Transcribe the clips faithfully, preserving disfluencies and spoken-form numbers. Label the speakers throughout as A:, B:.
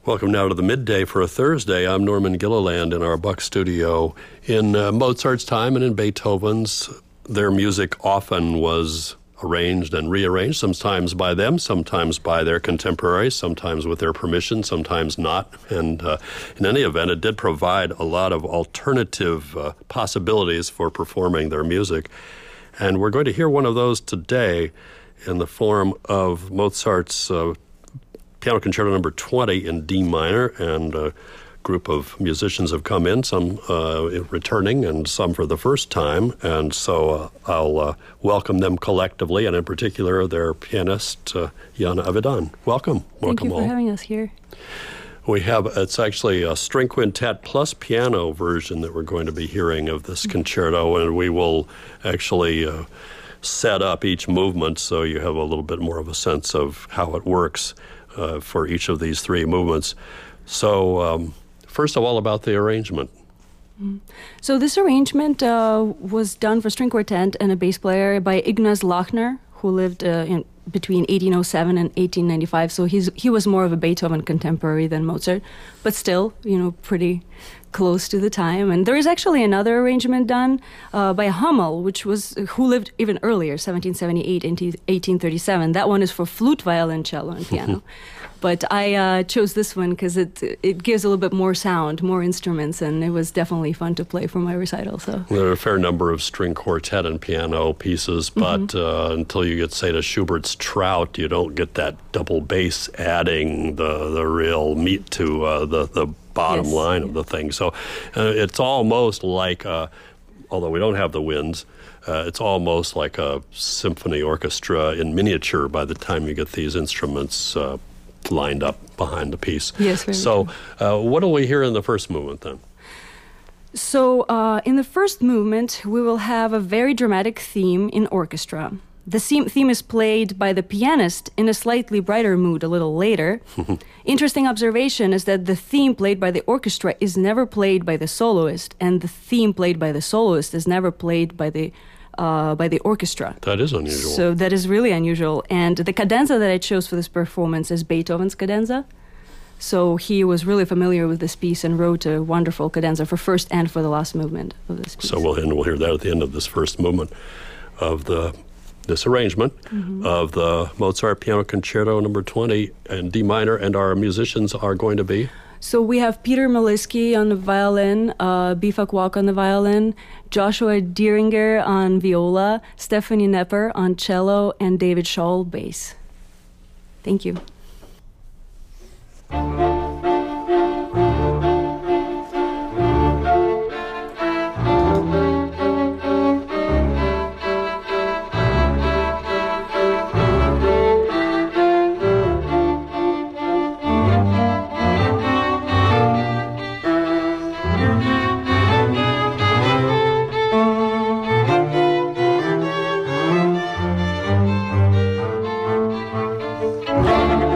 A: Welcome now to the midday for a Thursday. I'm Norman Gilliland in our Buck studio. In uh, Mozart's time and in Beethoven's, their music often was arranged and rearranged, sometimes by them, sometimes by their contemporaries, sometimes with their permission, sometimes not. And uh, in any event, it did provide a lot of alternative uh, possibilities for performing their music. And we're going to hear one of those today in the form of Mozart's uh, Piano Concerto Number twenty in D minor, and a group of musicians have come in, some uh, returning and some for the first time, and so uh, I'll uh, welcome them collectively, and in particular their pianist, uh, Jana Avidan. Welcome. Welcome
B: Thank you for
A: all.
B: having us here.
A: We have, it's actually a string quintet plus piano version that we're going to be hearing of this concerto, and we will actually uh, set up each movement so you have a little bit more of a sense of how it works Uh, for each of these three movements. So, um, first of all, about the arrangement.
B: Mm. So this arrangement uh, was done for string quartet and a bass player by Ignaz Lachner, who lived uh, in between eighteen oh seven and eighteen ninety-five. So he's he was more of a Beethoven contemporary than Mozart, but still, you know, pretty close to the time. And there is actually another arrangement done uh, by Hummel, which was who lived even earlier, seventeen seventy-eight into eighteen thirty-seven. That one is for flute, violoncello, and piano. But I uh, chose this one because it it gives a little bit more sound, more instruments, and it was definitely fun to play for my recital. So
A: there are a fair number of string quartet and piano pieces, but mm-hmm. uh, until you get, say, to Schubert's Trout, you don't get that double bass adding the the real meat to uh, the the bottom yes, line yeah. of the thing. So uh, it's almost like, uh, although we don't have the winds, uh, it's almost like a symphony orchestra in miniature by the time you get these instruments uh, lined up behind the piece.
B: Yes, very
A: So uh, what do we hear in the first movement then?
B: So uh, in the first movement, we will have a very dramatic theme in orchestra. The theme is played by the pianist in a slightly brighter mood a little later. Interesting observation is that the theme played by the orchestra is never played by the soloist, and the theme played by the soloist is never played by the uh, by the orchestra.
A: That is unusual.
B: So that is really unusual. And the cadenza that I chose for this performance is Beethoven's cadenza. So he was really familiar with this piece and wrote a wonderful cadenza for first and for the last movement of this piece.
A: So we'll, and we'll hear that at the end of this first movement of the this arrangement mm-hmm. of the Mozart Piano Concerto Number twenty in D minor, and our musicians are going to be?
B: So we have Peter Maliski on the violin, uh, Bifak Walk on the violin, Joshua Dieringer on viola, Stephanie Nepper on cello, and David Scholl bass. Thank you.
C: Thank you.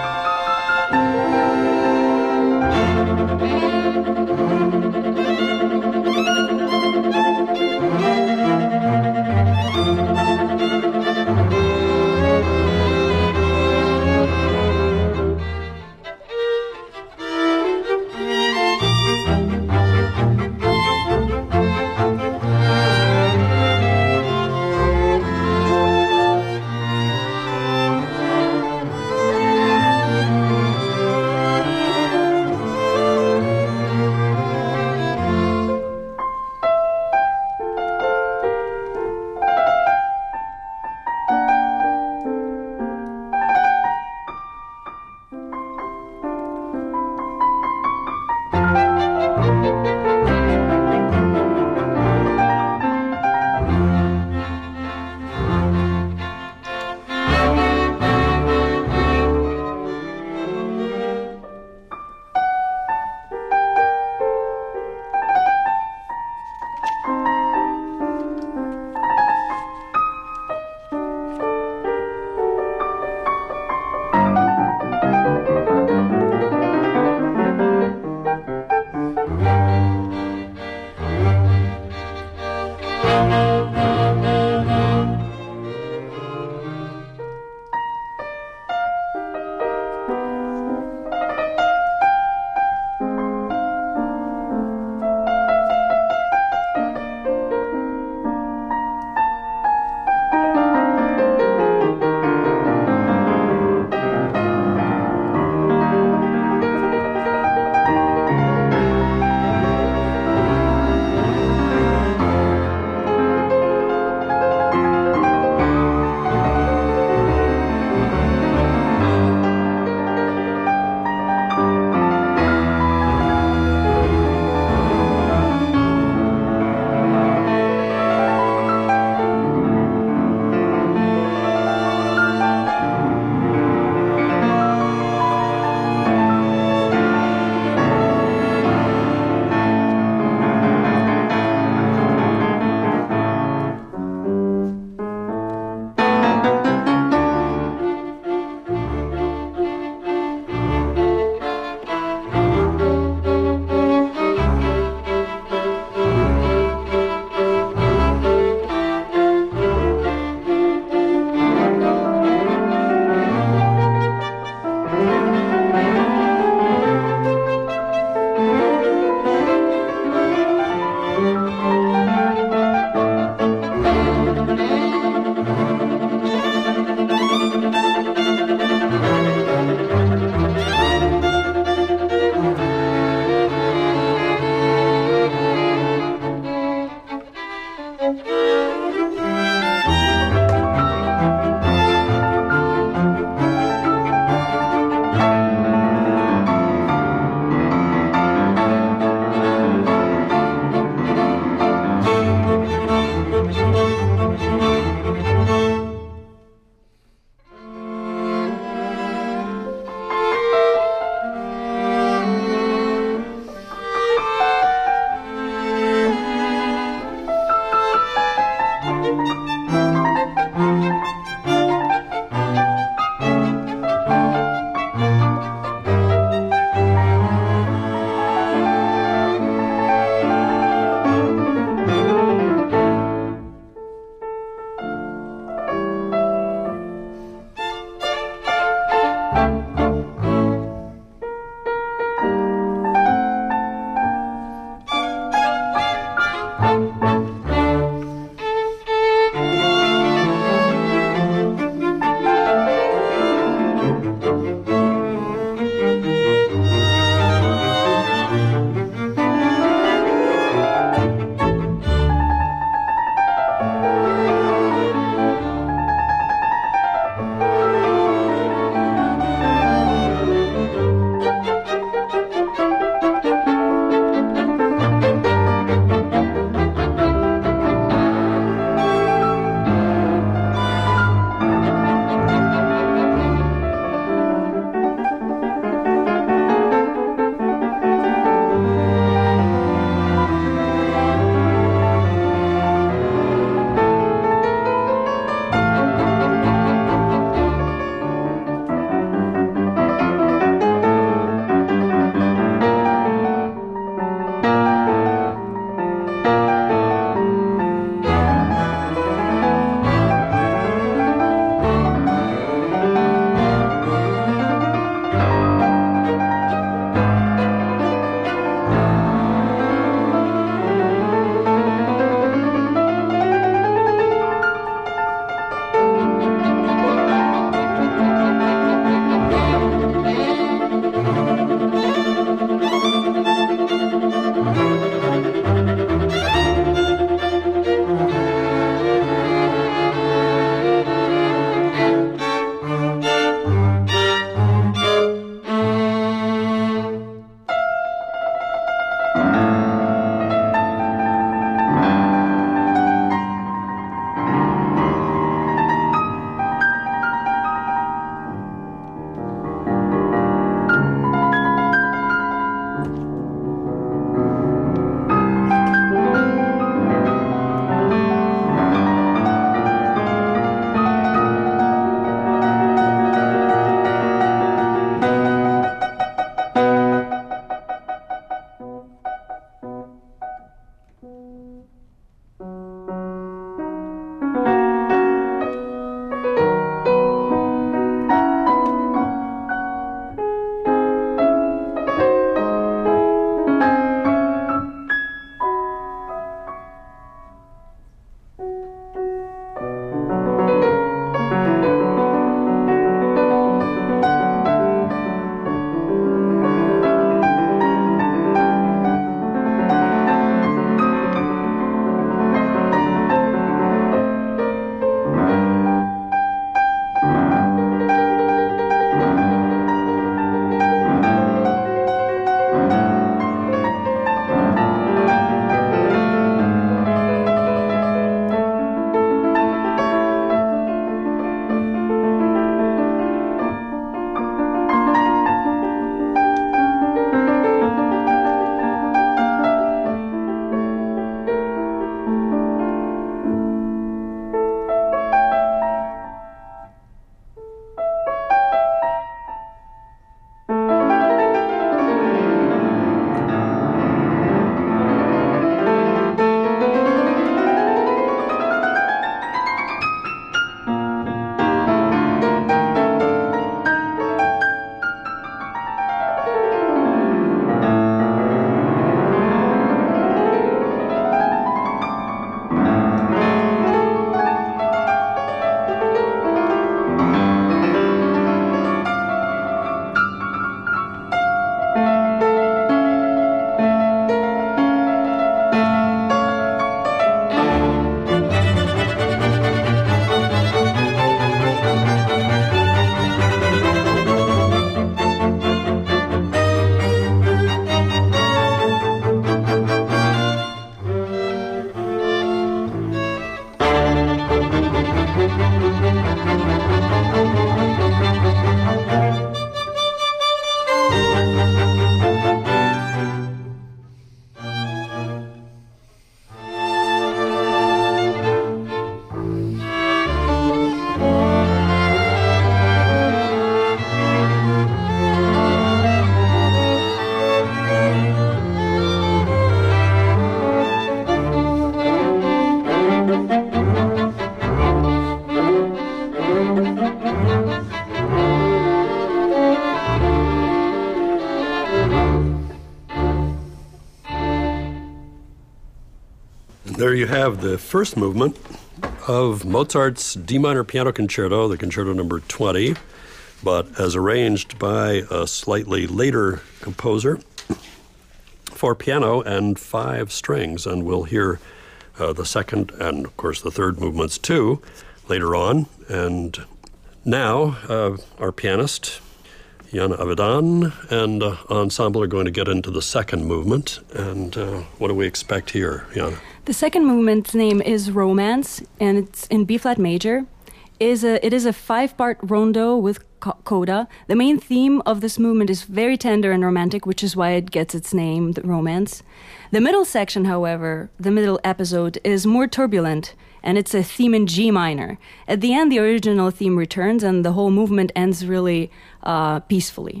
A: There you have the first movement of Mozart's D minor piano concerto, the concerto number twenty, but as arranged by a slightly later composer for piano and five strings. And we'll hear uh, the second and, of course, the third movements too later on. And now uh, our pianist, Jana Avidan, and uh, ensemble are going to get into the second movement. And uh, what do we expect here, Jana?
B: The second movement's name is Romance, and it's in B-flat major. It is a, it is a five-part rondo with co- coda. The main theme of this movement is very tender and romantic, which is why it gets its name, the Romance. The middle section, however, the middle episode, is more turbulent, and it's a theme in G minor. At the end, the original theme returns, and the whole movement ends really uh, peacefully.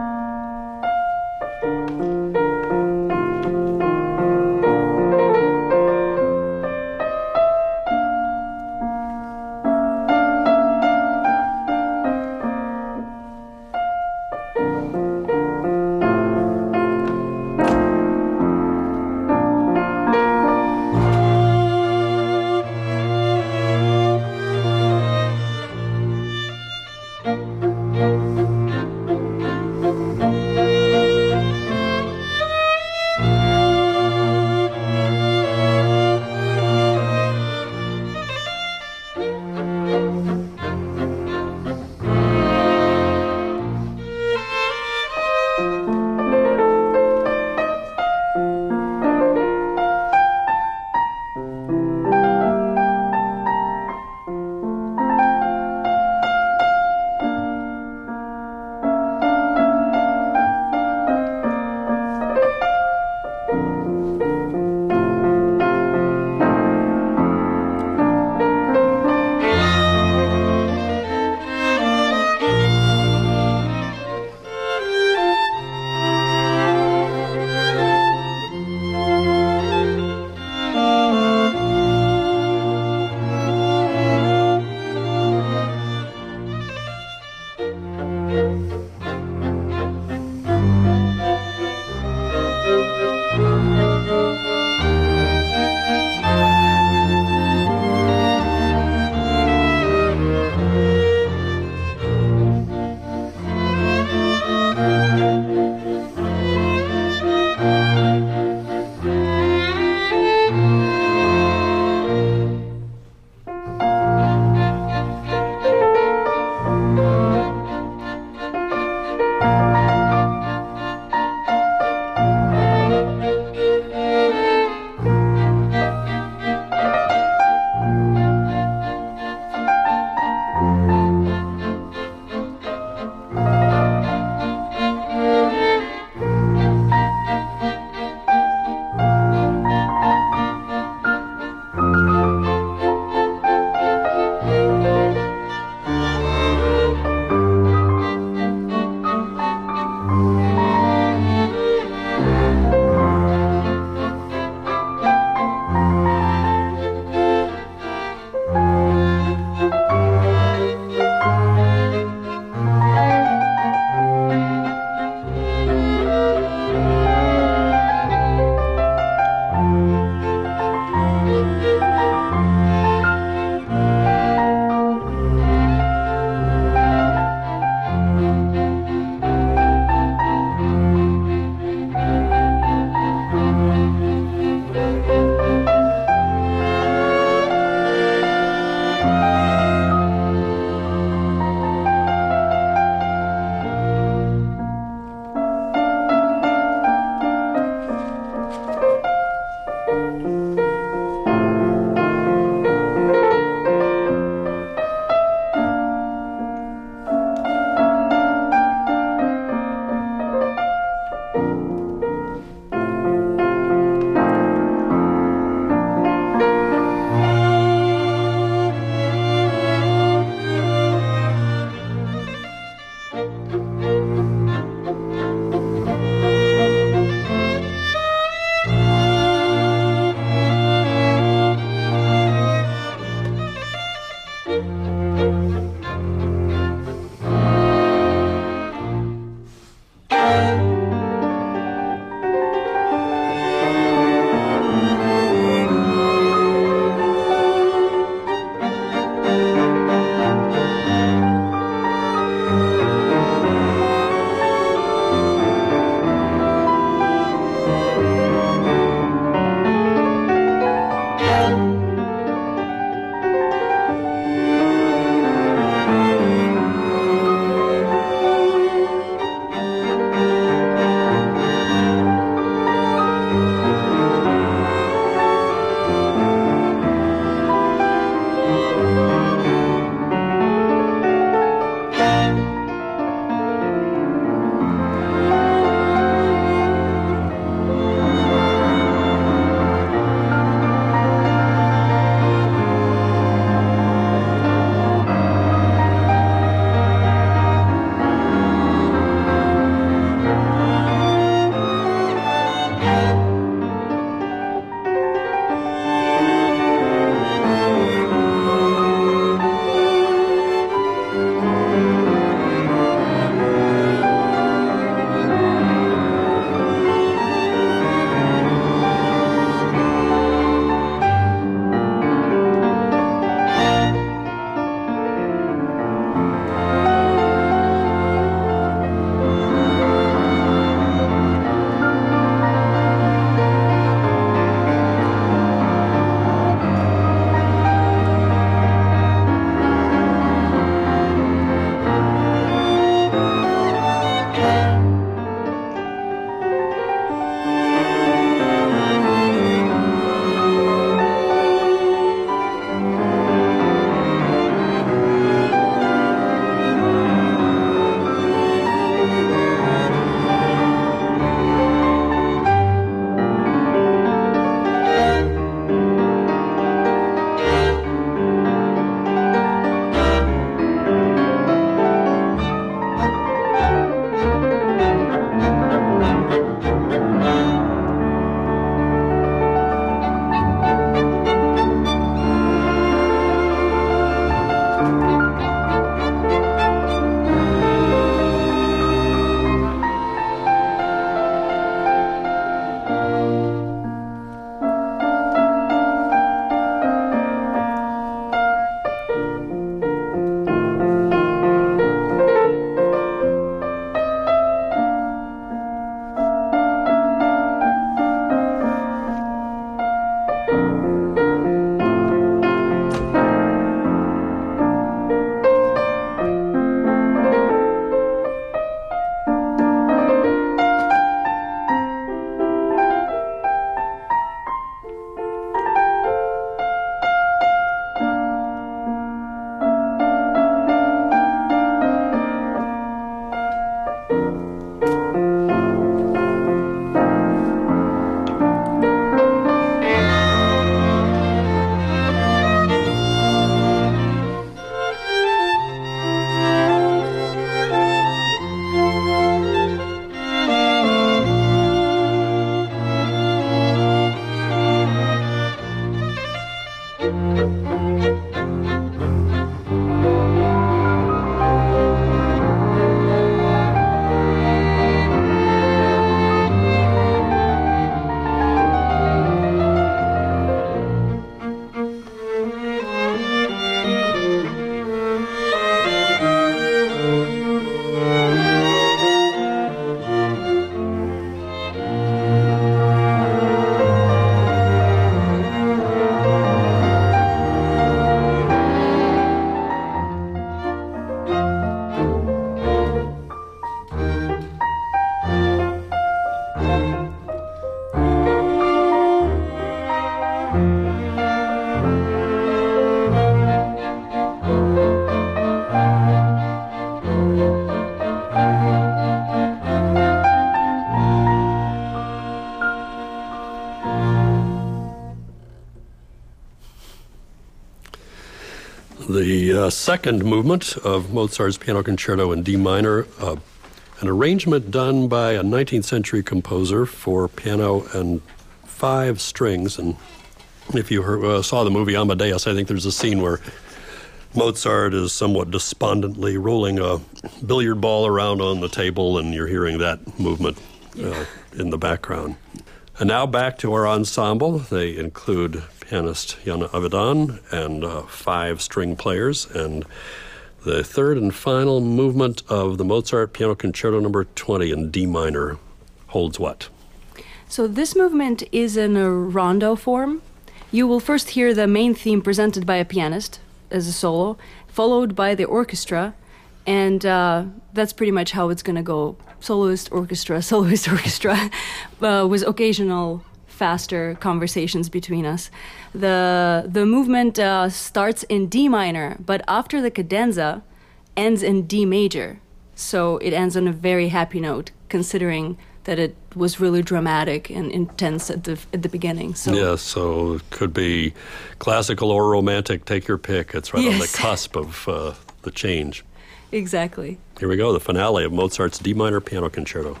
A: The uh, second movement of Mozart's Piano Concerto in D minor, uh, an arrangement done by a nineteenth century composer for piano and five strings. And if you heard, uh, saw the movie Amadeus, I think there's a scene where Mozart is somewhat despondently rolling a billiard ball around on the table, and you're hearing that movement uh, in the background. And now back to our ensemble. They include pianist Jana Avidan and uh, five string players. And the third and final movement of the Mozart Piano Concerto number twenty in D minor holds what?
B: So this movement is in a rondo form. You will first hear the main theme presented by a pianist as a solo, followed by the orchestra, and uh, that's pretty much how it's going to go. Soloist, orchestra, soloist, orchestra, uh, with occasional faster conversations between us. The the movement uh, starts in D minor, but after the cadenza, ends in D major. So it ends on a very happy note, considering that it was really dramatic and intense at the at the beginning. So
A: yeah, so it could be classical or romantic, take your pick. It's right yes. on the cusp of uh, the change.
B: Exactly.
A: Here we go, the finale of Mozart's D minor Piano Concerto.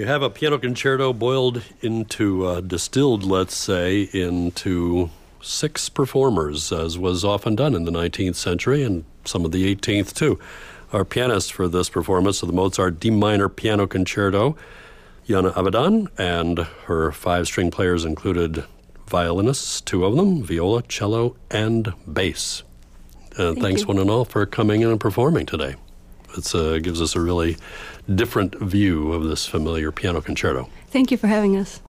A: We have a piano concerto boiled into, uh, distilled, let's say, into six performers, as was often done in the nineteenth century and some of the eighteenth, too. Our pianist for this performance of the Mozart D minor piano concerto, Jana Avedon, and her five-string players included violinists, two of them, viola, cello, and bass. Uh,
B: Thank
A: thanks
B: you.
A: one and all for coming in and performing today. It uh, gives us a really different view of this familiar piano concerto.
B: Thank you for having us.